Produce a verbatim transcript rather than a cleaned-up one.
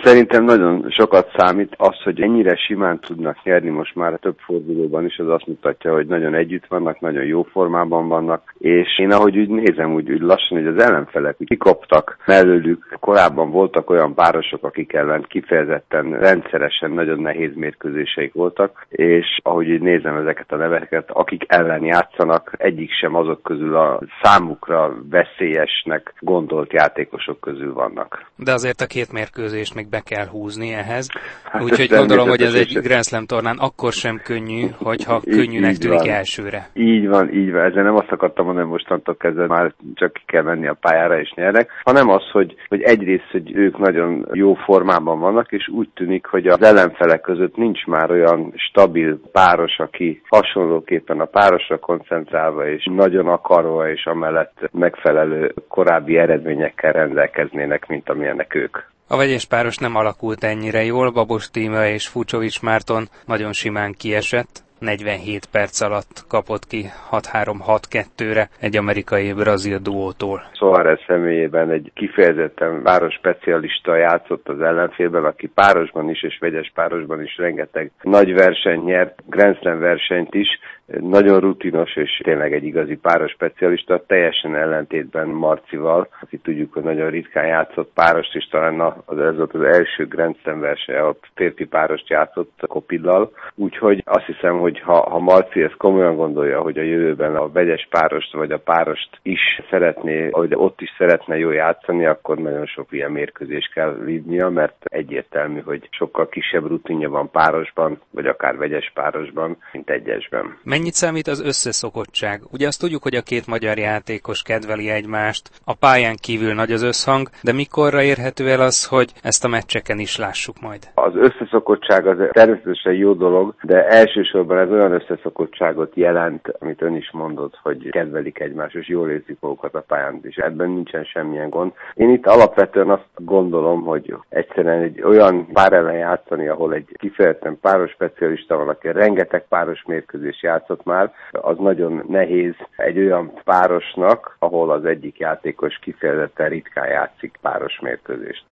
Szerintem nagyon sokat számít az, hogy ennyire simán tudnak nyerni most már a több fordulóban is, az azt mutatja, hogy nagyon együtt vannak, nagyon jó formában vannak, és én ahogy úgy nézem, úgy, úgy lassan, hogy az ellenfelek úgy kikoptak mellőlük. Korábban voltak olyan párosok, akik ellen kifejezetten rendszeresen nagyon nehéz mérkőzéseik voltak, és ahogy úgy nézem ezeket a neveket, akik ellen játszanak, egyik sem azok közül a számukra veszélyesnek gondolt játékosok közül vannak. De azért a két mérkőzést még be kell húzni ehhez. Hát úgyhogy gondolom, hogy ez egy Grand Slam tornán akkor sem könnyű, hogyha így, könnyűnek tűnik van. Elsőre. Így van, így van. Ezzel nem azt akartam mondani, hogy mostantól kezdve már csak ki kell menni a pályára és nyernek, hanem az, hogy, hogy egyrészt, hogy ők nagyon jó formában vannak, és úgy tűnik, hogy az ellenfelek között nincs már olyan stabil páros, aki hasonlóképpen a párosra koncentrálva és nagyon akarva és amellett megfelelő korábbi eredményekkel rendelkeznének, mint amilyenek ők. A vegyes páros nem alakult ennyire jól, Babos Tíme és Fucsovics Márton nagyon simán kiesett. negyvenhét perc alatt kapott ki hat három hat kettőre egy amerikai-brazil duótól. Soares személyében egy kifejezetten páros specialista játszott az ellenfélben, aki párosban is és vegyes párosban is rengeteg nagy versenyt nyert, Grand Slam versenyt is, nagyon rutinos és tényleg egy igazi páros specialista, teljesen ellentétben Marcival, aki tudjuk, hogy nagyon ritkán játszott párost, és talán az, ez volt az első Grand Slam verseny, ahol férfi párost játszott Kopillal. Úgyhogy azt hiszem, hogy ha, ha Marci ezt komolyan gondolja, hogy a jövőben a vegyes párost vagy a párost is szeretné, vagy ott is szeretne jól játszani, akkor nagyon sok ilyen mérkőzést kell vívnia, mert egyértelmű, hogy sokkal kisebb rutinja van párosban, vagy akár vegyes párosban, mint egyesben. Mennyit számít az összeszokottság? Ugye azt tudjuk, hogy a két magyar játékos kedveli egymást, a pályán kívül nagy az összhang, de mikorra érhető el az, hogy ezt a meccseken is lássuk majd? Az összeszokottság az természetesen jó dolog, de elsősorban ez olyan összeszokottságot jelent, amit ön is mondott, hogy kedvelik egymást, és jól érzik magukat a pályán, és ebben nincsen semmilyen gond. Én itt alapvetően azt gondolom, hogy egyszerűen egy olyan pár ellen játszani, ahol egy kifejezetten páros specialista van, aki rengeteg páros mérkőzés játszott már, az nagyon nehéz egy olyan párosnak, ahol az egyik játékos kifejezetten ritkán játszik páros mérkőzést.